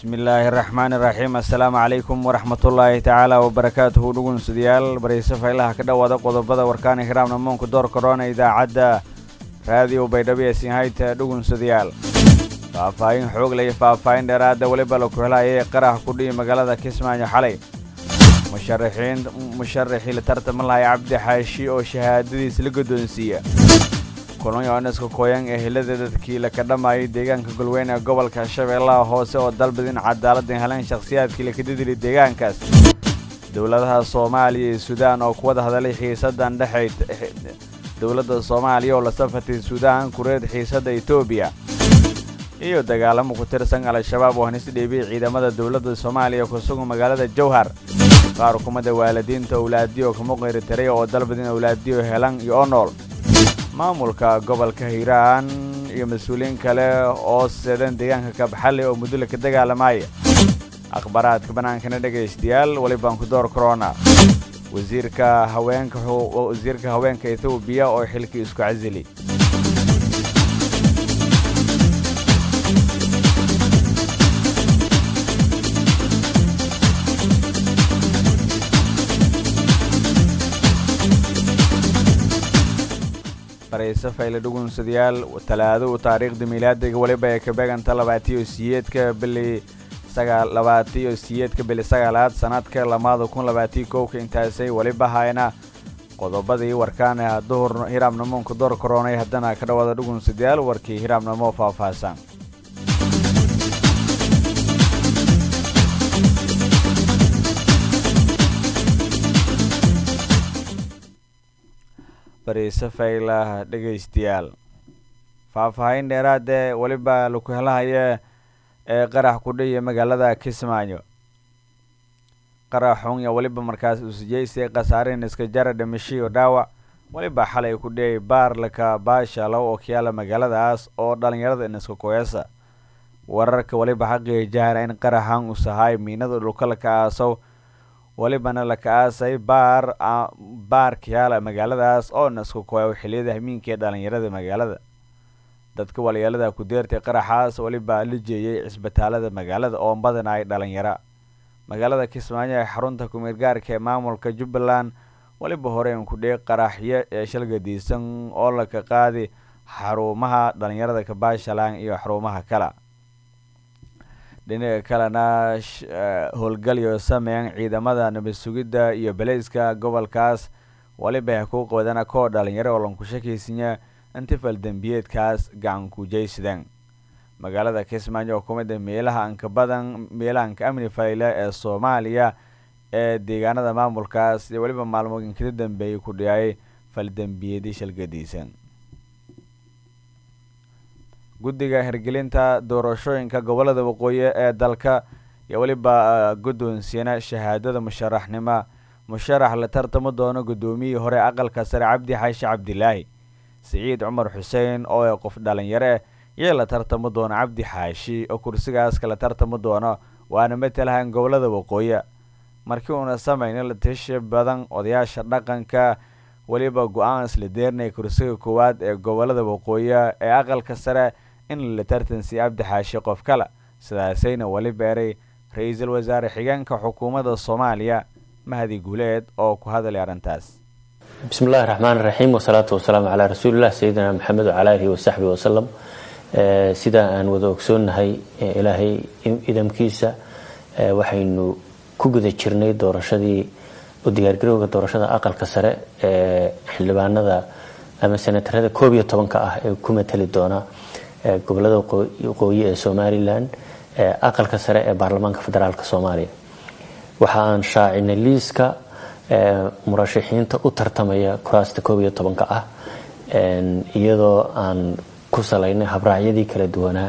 bismillaahi raxmaani raxiim assalaamu calaykum waraxmatullaahi tacaala wabarakaatuhu dhugunsudayaal barayse faylaha ka dhowaada qodobada warkaana hiraamna moonka door korona idaacadda raadiyo baydhabo ee sinhayta dhugunsudayaal faahfaahin xoog leh faahfaahin dheeraada weliba la ku helaya qarax ku dhihi magaalada kismaayo xalay musharaxii la tartama lahay cabdi xaashi oo shahaadadiis la guddoonsiiya kolonyaoneska kooyan ee helada dadkii la ka dhammaayay deegaanka golweyne ee gobolka shabeellaha hoose oo dalbadin cadaaladdan heleen shakhsiyaadkii la ka didili deegaankaas dowladaha soomaaliya iyo suudaan oo ku wada hadalay xiisaddan dhexayd dowladda soomaaliya oo la safatay suudaan kureed xiisadda etoobiya iyo dagaalamo ku tirsan al-shabaab oo hanis dhiibiyay ciidamada dowladda soomaaliya ku sugan magaalada jowhar qaar kumada waalidiinta awlaadiyo kuma qeyritiraya oo dalbadin awlaadiyo helan iyo oo nool maamulka gobolka hiiraan iyo mas-uuliyiin kale oo seedan deegaanka kabxalle oo muddo la ka dagaalamaya akhbaaraadka bannaankana dhegaystayaal welibaan ku door korona wasiirka haweenka etoobiya oo xilkii isku casili barayse fayle dhugunsudayaal talaado taariikhda miilaadiga weliba ee ka beeganta 28 bili sagaalaad sanadka 2021 intaasay weliba hayna qodobadii warkaana duhur hiraamnamoonka door koronay haddana ka dhawaada dhugunsudayaal warkii hiraamnamo faahfaahsan barayse faylaha dhegaystayaal faahfaahin dheeraadee weliba laku helahaya ee qarax ku dhihiya magaalada kismaayo qaraxunya weliba markaas usujeysay khasaareen iska jara dhimashiyo dhaawac weliba xalay ku dhihiyay baarlaka baashalow oo kiyaala magaaladaas oo dhallinyarada iniska koyasa wararka weliba xaqii jahra in qaraxan u sahay miinada dhulka laka aasow welibana laka aasay baar kiyaala magaaladaas oo nasku koya xilliyada hamiinka ee dhallinyarada magaalada dadka walyeelada ku deertay qaraxaas weliba la jeeyay cisbitaalada magaalada oo badan ay dhalinyaro magaalada kismaayo ee xarunta kumeergaarka ee maamulka jubbaland weliba horeen ku dhig qaraxyo ee shalgadiisan oo laka qaadi xarumaha dhalinyarada kabaashalaan iyo xarumaha kale dhinaca kalena howlgalyo sameeyaan ciidamada nabad sugidda iyo baleyska gobolkaas waliba ku qoodana koox dhalinyaro oo lanku shakaysinya intifal dambiyeedkaas gacan ku jeysadeen magaalada kismaayo oo kumida meelahanka amni fayle ee soomaaliya ee deegaanada maamulkaas iyo weliba maalmooyin kada dambeeyay ku dhiyay fal dambiyadii shalgadiisan guddiga hirgelinta doorashooyinka gobolada waqooyi ee dalka iyo weliba guddoonsiyana shahaadada musharax la tartamo doono guddoomiyihii hore aqalka sare cabdi xaashi cabdilaahi siciid cumar xuseen oo ee qof dhalinyaro iyo la tartamo doono cabdi xaashi oo kursigaas kala tartamo doono waana matalahan gobolada waqooyi markii uuna samayna la tashi badan odayaasha dhaqanka weliba go-aan isla deernay kursiga koowaad ee gobolada waqooyi ee aqalka sare in la tartansi cabdi xaashi qof kale sidaasayna weli beeray ra-iisul wasaare xigeenka xukuumadda soomaaliya mahdi guuleed oo ku hadalay arrintaas bismillahi raxmaani raxiim wasalaatu wasalaamu calaa rasuulillah sayidina maxamed wacala alihi wasaxbihi wasalam sida aan wada ogsoonnahay ilaahay idamkiisa waxaynu ku guda jirnay doorashadii u diyaargarowga doorashada aqalka sare ee xildhibaanada ama senatarada 11 ah ee ku matali doona gobolada waqooyi ee Somaliland aqalka sare ee baarlamaanka federaalka Soomaaliya waxaan shaacinay liiska murashaxiinta u tartamaya kuraasta 11 ah iyadoo aan ku salaynay habraacyadii kala duwanaa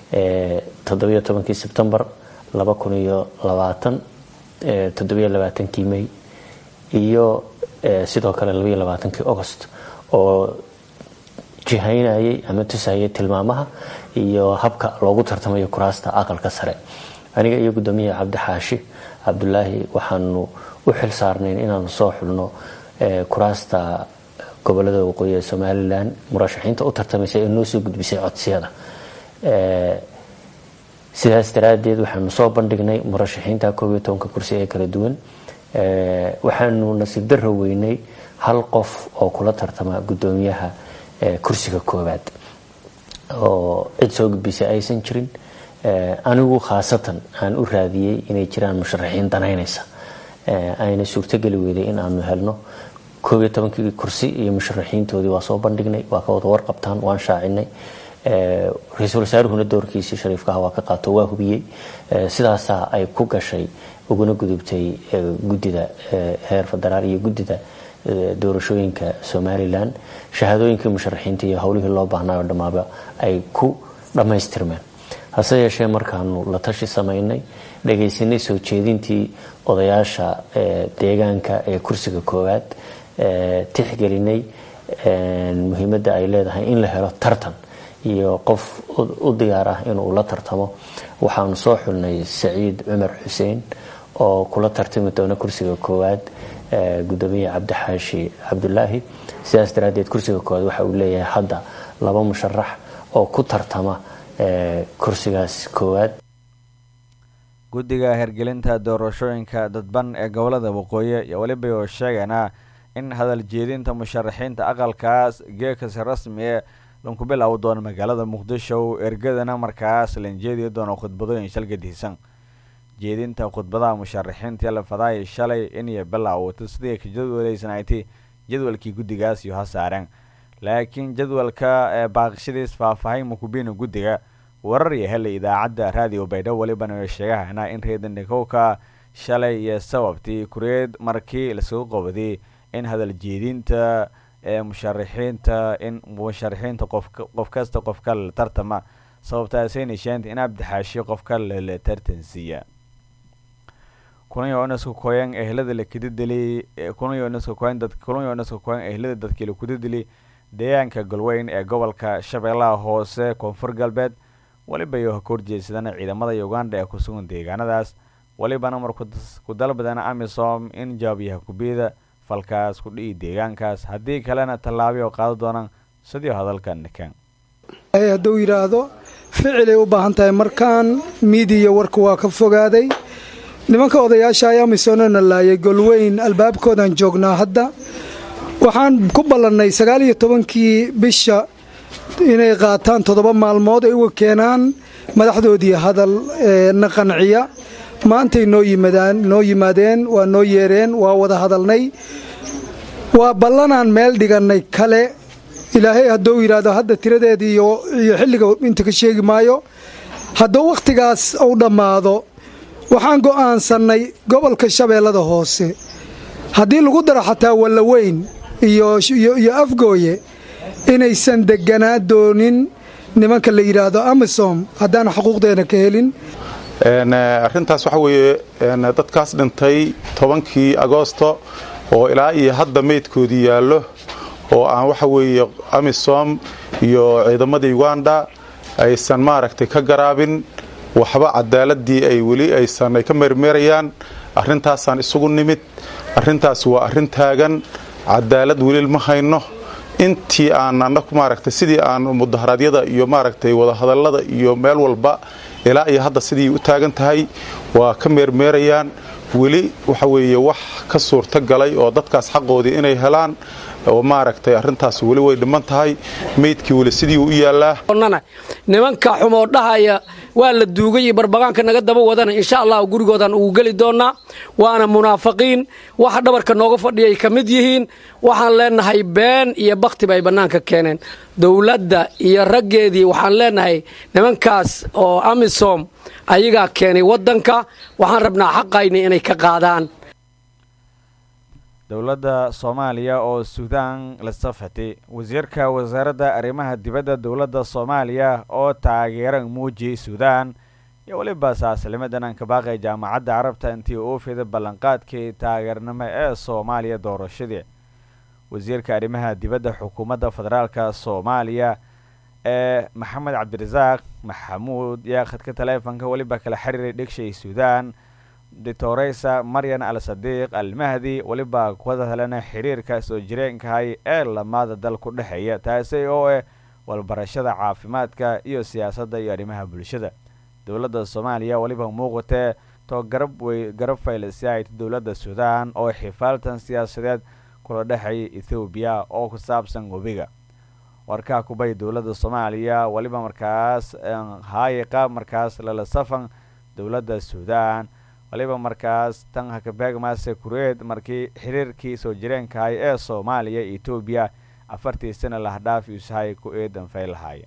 17 September 2020 27 May iyo sidoo kale 22 August oo jihaynayay ama tusayay tilmaamaha iyo habka loogu tartamayo kuraasta aqalka sare aniga iyo gudoomiyaha Cabdi Xaashi Cabdullaahi waxaanu u xil saarnay inaanu soo xulno kuraasta gobolada waqooyi ee Somaliland murashaxiinta u tartamaysa ee noo soo gudbisay codsiyada sidaas daraadeed waxaanu soo bandhignay murashaxiinta 12 kursi ee kala duwan waxaanu nasiib darro weynay hal qof oo kula tartama gudoomiyaha kursiga koowaad oo cid soo gudbisay aysan jirin anigu khaasatan aan u raadiyay inay jiraan musharaxiin danaynaysa ayna suurtagali weeday in aanu helno 12 kursi iyo musharaxiintoodii waa soo bandhignay waa ka wada warqabtaan waan shaacinay ra'iisul wasaaruhuna doorkiisa shariifka waa ka qaato waa hubiyay sidaas ay ku gashay uguna gudubtay gudida heer federaal iyo gudida doorashooyinka Somaliland shahaadooyinka musharaxiinta iyo hawlihii loo baahnaa dhamaaba ay ku dhameystirmeen hase yeeshee markaanu la tashi sameynay dhageysanay soo jeedintii odayaasha deegaanka ee kursiga koowaad tixgelinay muhiimadda ay leedahay in la helo tartan iyo qof u diyaar ah inuu la tartamo waxaanu soo xulnay Saciid Cumar Xuseen oo kula tartami doona kursiga koowaad gudoomiye Cabdixaashi Cabdullaahi sidaas daraadeed kursiga koowaad waxa uu leeyahay hadda 2 musharax oo ku tartama kursigaas koowaad guddiga hergelinta doorashooyinka dadban ee gobolada waqooyi iyo waliba oo sheegana in hadal jeedinta musharaxiinta aqalkaas geekasi rasmi ah lanku bilaabo doona magaalada Muqdisho ergadana markaas lanjeediyo doona khudbadooyin shalgadiisan jeedinta khudbadaha musharaxiinta la faday shalay in ay bilaawdo sidii ka jadwaleysanaaytay jadwalkii guddigaas iyo hasaareen laakiin jadwalka baaqshadiis faahfaahin mukubiina guddiga warar iyo helay idaacadda raadiyo Baydhabo waliba ay sheegayaan in reedan dhikowka shalay iyo sababtii kureed markii la soo qabday in hadal jeedinta musharaxiinta qof kasta qof kale tartama sababtaas ay nishaanti in Cabdixaashi qof kale la tartansiya kulanyo kooyan ehlada la kididilay ehlada dadkii la kudidilay deegaanka Galweyn ee gobolka Shabeellaha Hoose Koonfur Galbeed waliba iyo korjeesadana ciidamada Uganda ee ku sugan deegaanadaas walibana markuu ku dalbadana AMISOM in jaabiyaha kubida falkaas ku dhii deegaankaas hadii kalena talaabiyo qaado doonaan sidii hadalkan kan hadduu yiraahdo ficil ay u baahan tahay markaan media warku waa ka fogaaday nimanka odayaasha ayaa AMISOMna laayay Galweyn albaabkoodan joognaa hadda waxaan ku ballanay 19kii bisha inay qaataan 7 maalmood ay uga keenaan madaxdoodii hadal naqanciya maanta noo yimaadeen waa noo yeereen waa wada hadalnay waa ballanaan meel dhiganay kale ilaahay hadduu yiraahdo hadda tiradeedii iyo xilliga inta ka sheegi maayo hadduu waqtigaas uu dhammaado waxaan go'aansanay gobolka Shabeellada Hoose haddii lagu daro xataa Walaweyn iyo Afgooye inaysan deganaa doonin nimanka la yiraahdo AMISOM haddaan xuquuqdeena ka helin arrintaas waxa weeye dadkaas dhintay 10kii Agoosto oo ilaa iyo hadda meedkoodii yaallo oo aan waxa weeye AMISOM iyo ciidamada Uganda aysan maaragtay ka garaabin waxba cadaaladii ay wali aysan ka meermeerayaan arrintaasaan isugu nimid arrintaas waa arrin taagan cadaalad wali ma hayno intii aan anagu maaragtay sidii aan mudaharaadyada iyo maaragtay wada hadallada iyo meel walba ilaa iyo hadda sidii u taagan tahay waa ka meermeerayaan wali waxa weeye wax ka suurta galay oo dadkaas xaqoodii inay helaan oo maaragtay arrintaas wali way dhiman tahay meedkii wali sidii u yaalaa nimanka xumo dhahaya waa la duugay barbagaanka naga daba wadana insha Allah gurigoodan ugu gali doona waana munaafiqiin wax dhabarka nooga fadhiyay kamid yihiin waxaan leenahay been iyo baqti bay banaanka keeneen dawladda iyo raggeedii waxaan leenahay nimankaas oo AMISOM ayaga keenay wadanka waxaan rabnaa xaqayna inay ka qaadaan dawladda Soomaaliya oo Suudaan la safatay wasiirka wasaaradda arrimaha dibadda dawladda Soomaaliya oo taageeran muujiyay Suudaan iyo waliba saaslimadan ka baaqay jaamacadda Carabta intii uu fiday ballanqaadkii taageernimo ee Soomaaliya doorashadii wasiirka arrimaha dibadda xukuumadda federaalka Soomaaliya Maxamed Cabdirasaaq Maxamuud yaa khadka taleefanka waliba kala xiriiray dhigshay Suudaan دكتوريسا مريان الصديق المهدي ولبا كودا لنا حرير كاسو جيرينكا هاي لماذا دالكو دحيا تاسي او والبرشده عافيمادكا iyo siyaasadda iyo arrimaha bulshada dowladda Soomaaliya waliba muuqatay to garab faylasay dowladda Suudaan oo xifaaltan siyaasadeed kula dhaxay Ethiopia oo ku saabsan wabiga warka ku bay dowladda Soomaaliya waliba markaas qaab markaas la safan dowladda Suudaan waliba markaas tan hakabeegmaase kureed markii xiriirkii soo jireenka ay ee Soomaaliya iyo Ethiopia 40 sano la dhaaf isahay ku eedan faylahay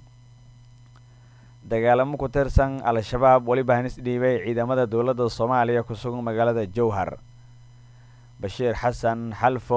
dagaalamo ku tirsan al-shabaab waliba hanis dhiibay ciidamada dowladda Soomaaliya ku sugan magaalada Jowhar Bashiir Xasan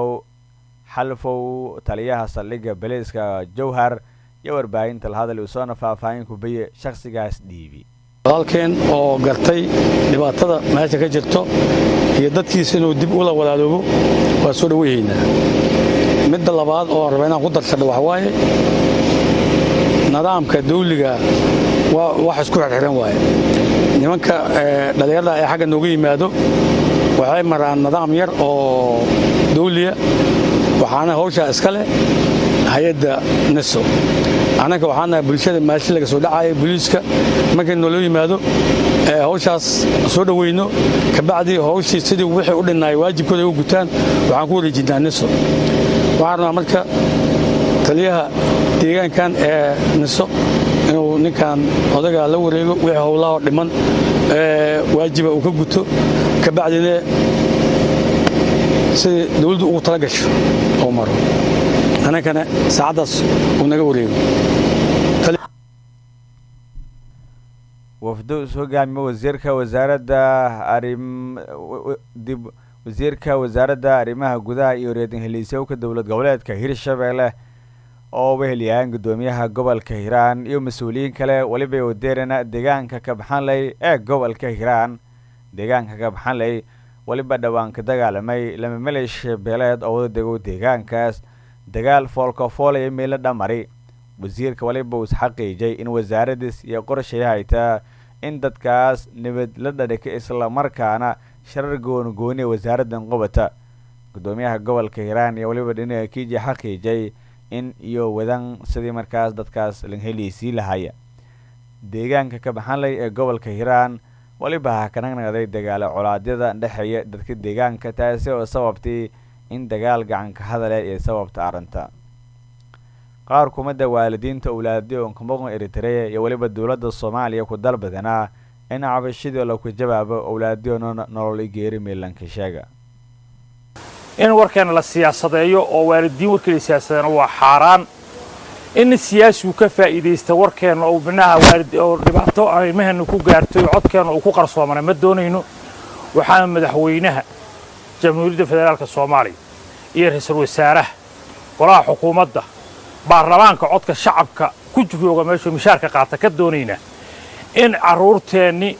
xalfow taliyaha saldhigga booliiska Jowhar iyo warbaahinta la hadal soo faahfaahin ku biye shakhsigaas dhiibi halkeen oo gartay dhibaatada meesha ka jirto iyo dadkiisa inuu dib u la walaaloobo waa soo dhaweeynaa midda labaad oo rabaa inaan ku darsado waxa waaye nidaamka dawliga waa wax isku xirxiran waaye nimanka dhalinyarada ay xagga nooga yimaado waxay maraan nidaam yar oo dawliya waxaana hawsha iska leh hay'adda NISO anaga waxaana bulshada maashi laga soo dhacay booliiska markay noo yimaado hawshaas soo dhaweyno ka bacdi hawshii sidii wixii u dhinay waajibkooda u gutaan waxaan ku wareejinaa NISO waxaana marka taliyaha deegaankan ee NISO inuu ninkan odaga la wareego wixii hawlaha dhiman waajiba uu ka guto ka bacdina si dawladdu ugu tala gasho oo maro anagana saacadaas uu naga wareego wafdu hogaamiye wasiirka arrimaha gudaha iyo reedin heliisowka dowlad goboleedka Hirshabelle oo weheliyaan gudoomiyaha gobolka Hiiraan iyo mas'uuliyiin kale waliba wadeerana deegaanka ka baxanlay ee gobolka Hiiraan deegaanka ka baxanlay waliba dhawaan ka dagaalamay lama maleeshiya beeleed oo dego deegaankaas dagaal foolka meel dhamari wasiirka waliba uu xaqiijay in wasaaraddiis iyo qorshayaha in dadkaas nabad la dhadhigay isla markaana sharar gooni wasaaraddan qobata gudoomiyaha gobolka Hiiraan iyo waliba dhinaca kiiji xaqiijay in iyo wadan sidii markaas dadkaas la heliisi lahaya deegaanka ka baxanlay ee gobolka Hiiraan waliba ka naqnaday dagaal colaadyada dhaxeeya dadka deegaanka taasi oo sababtay in dagaal gacan ka hadal ay sababta arrinta qaar kumada waalidiinta awlaadyo oo kamaqan Eritrea iyo waliba dowladda Soomaaliya ku dalbadana in cabashada la ku jawaabo awlaadyo nolol geeri meelanka sheega in warkan la siyaasadeeyo oo waalidiin warkii siyaasadana waa xaraan in siyaasigu ka faa'iideysta warkan oo binaha waalid oo dhibaato ay mehan ku gaartay codkan oo ku qarsoomana ma doonayno waxaan madaxweynaha jamhuuriyadda federaalka Soomaaliya iyo ra'iisul wasaaraha golaha xukuumadda baarlamaanka codka shacabka ku jooga meesha mishaarka qaata ka doonayna in caruurteeni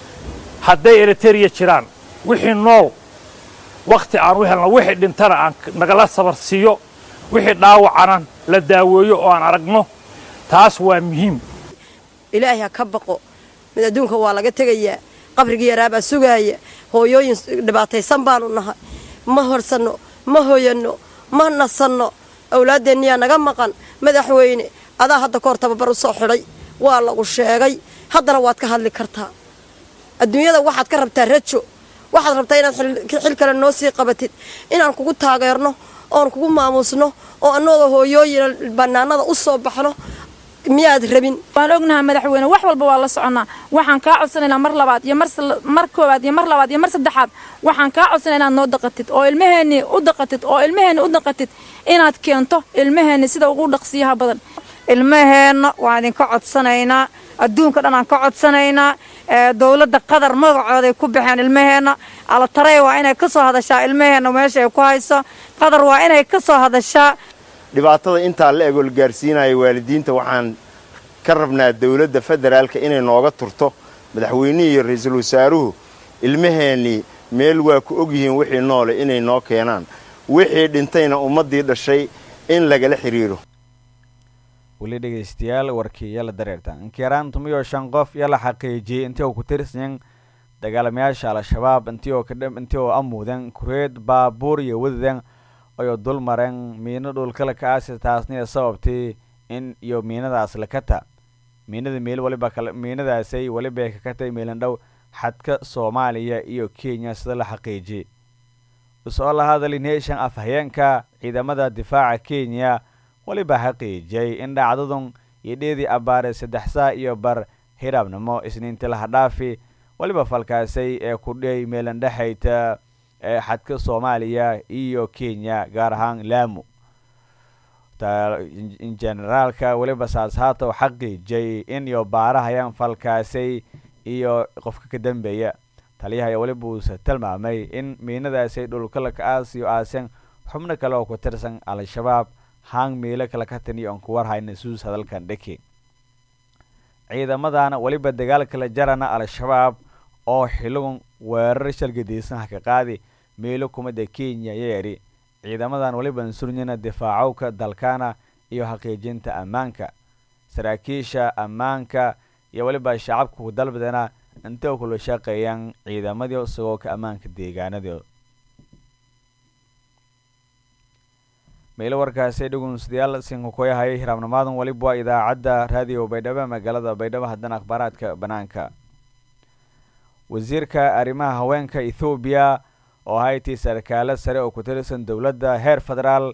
hadday Eritrea jiraan wixii nool waqti aan u helno wixii dhintana aan nagala sabarsiyo wixii dhaawacana la daaweeyo oo aan aragno taas waa muhiim ilaahay ka baqo mid adduunka waa laga tagayaa qabrigii yaraaba sugaaya hooyooyin dhibaataysan baanu nahay ma horsano ma hooyano ma nasano awlaadeeniya naga maqan madaxweyne adaa hadda koor tababar u soo xidhay waa lagu sheegay haddana waad ka hadli kartaa adduunyada waxaad ka rabtaa rajo waxaad rabtaa inaad xil kale noo sii qabatid inaan kugu taageerno oon kugu maamusno oo annagoo hooyooyin banaanada u soo baxno miyaad rabin waan ognahay madaxweyne wax walba waa la soconaa waxaan ka codsanaynaa mar labaad iyo mar koobaad iyo mar labaad iyo mar saddexaad waxaan ka codsanaynaa noo daqatid oo ilmaheeni u daqatid inaad keento ilmaheeni sida ugu dhaqsiyaha badan ilmaheena waan idinka codsanaynaa adduunka dhan aan ka codsanaynaa dawladda qadar magacooday ku baxeen ilmaheena alatarey waa inay ka soo hadashaa ilmaheena meesha ay ku hayso qadar waa inay ka soo hadashaa dhibaatada intaa la eegol gaarsiinaya waalidiinta waxaan ka rabnaa dawladda federaalka inay nooga turto madaxweynihii iyo ra'iisul wasaaruhu ilmaheeni meel waa ku ogyihiin wixii noole inay noo keenaan wixii dhintayna ummadii dhashay in lagala xiriiro wali dhageystayaal warkii la dareerta inkiraan 15 qof la xaqiijiyay intii uu ku tirsan dagaalamayaasha al-shabaab intii oo amuudan kureed baabuur iyo wadadan oo dul mareen miino dhulka la ka aasay taasna sababtay in iyo miinadaas la kata miinadaasay waliba ka katay meelandhow xadka Soomaaliya iyo Kenya sida la xaqiijiyay soo la hadalay nation afhayeenka ciidamada difaaca Kenya waliba xaqiijiyay in dhacdadan yeedii abaare 3 saac iyo bar hiraabnimo isniinta la dhaafi waliba falkaasay ee ku dhigay meelandhaxayta xadka Soomaaliya iyo Kenya gaar ahaan Lamu in generalka waliba saasaato xaqiijiyay in iyo baarahayaan falkaasay iyo qofka ka dambeeya taliyaha waliba uu tilmaamay in miinadaasay dhulka la kaasiyo aasan xubno kale oo ku tirsan al-shabaab hang meelo kala ka tani oo ku warhayna suus hadalkan dhaki ciidamadana waliba dagaalka la jarana al-shabaab oo xiloon weerar shalgadeysan ka qaadi meelo kumada Kenya yeeri ciidamadan waliba surnyana difaacowka dalkana iyo xaqiijinta ammaanka saraakiisha ammaanka iyo waliba shacabku dalbadana inta uu kula shaqeeyaan ciidamadii isagoo ka ammaanka deegaanadooda meelo warkaasay dhugunsidayaal sinko ku yahay hiraabnimaadan waliba idaacadda raadiyo Baydhabo magaalada Baydhabo haddana akhbaaraadka banaanka wasiirka arrimaha haweenka Ethiopia oo hayti sarkaale sare oo ku tirsan dawladda heer federaal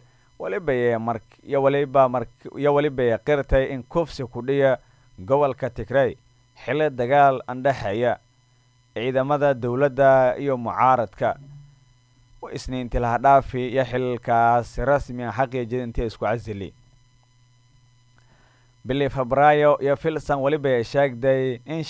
waliba qirtay in kufsi ku dhiya gobolka Tigray xilli dagaal andhaxaya ciidamada dawladda iyo mucaaradka isniintii la dhaafi iyo xilkaas rasmi ah xaqiijin intii isku casili bili Febraayo iyo filsan waliba sheegday in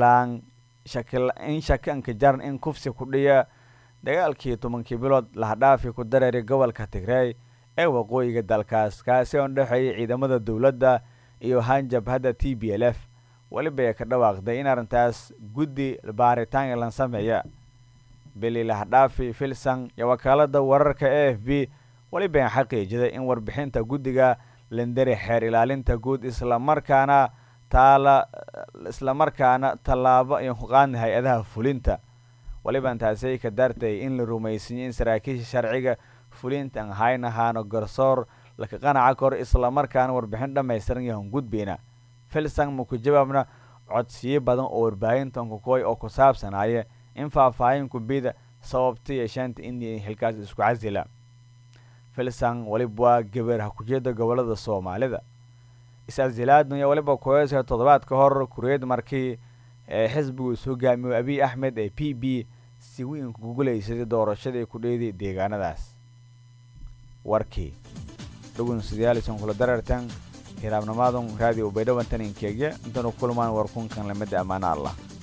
shakilanka jaran in kufsi ku dhiya dagaalkii 10 bilood la dhaafi ku dareeray gobolka Tigray ee waqooyiga dalkaas kaasi oo dhaxay ciidamada dawladda iyo hanjabhada TPLF waliba ka dhawaaqday in arintaas guddi baaritaan la sameeyo bili la dhaafi filsan iyo wakaalada wararka AFP waliba xaqiijiyay in warbixinta guddiga lendere xeer ilaalinta guud isla markaana talaabo ay xuqaan hay'adaha fulinta waliba intaasay ka dartay in la rumaysan in saraakiisha sharciga fulinta aan haynahaano garsoor la ka qanaca kor isla markaana warbixin dhameystiran yahan gudbina filsan mu ku jawaabna codsiyo badan oo warbaahintan ku kooy oo ku saabsanaya in faahfaahin ku bida sababta yeeshanta in xilkaas isku casila filsan waliba gabar ha ku jeeda gobolada Soomaalida isaazilaadna iyo waliba kooyasha toddobaad ka hor kureed markii xisbigu soo gaamiyo Abiy Ahmed ee PB si weyn ku guuleysay doorashada ku dheeday deegaanadaas warkii dhugunsidayaal kula darartan hiraabnimaadan raadiyo Baydhabo tan inkeega inta kulmaan warkunkan lamada amaana Allah